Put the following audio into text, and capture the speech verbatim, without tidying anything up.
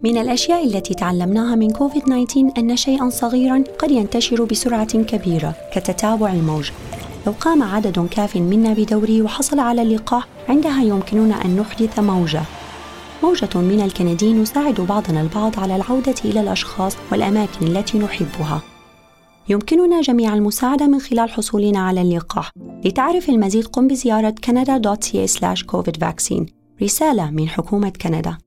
من الأشياء التي تعلمناها من كوفيد تسعة عشر أن شيئاً صغيراً قد ينتشر بسرعة كبيرة كتتابع الموج. لو قام عدد كاف منا بدوره وحصل على اللقاح، عندها يمكننا أن نحدث موجة. موجة من الكندي نساعد بعضنا البعض على العودة إلى الأشخاص والأماكن التي نحبها. يمكننا جميع المساعدة من خلال حصولنا على اللقاح. لتعرف المزيد قم بزيارة كندا دوت سي إيه سلاش كوفيد فاكسين. رسالة من حكومة كندا.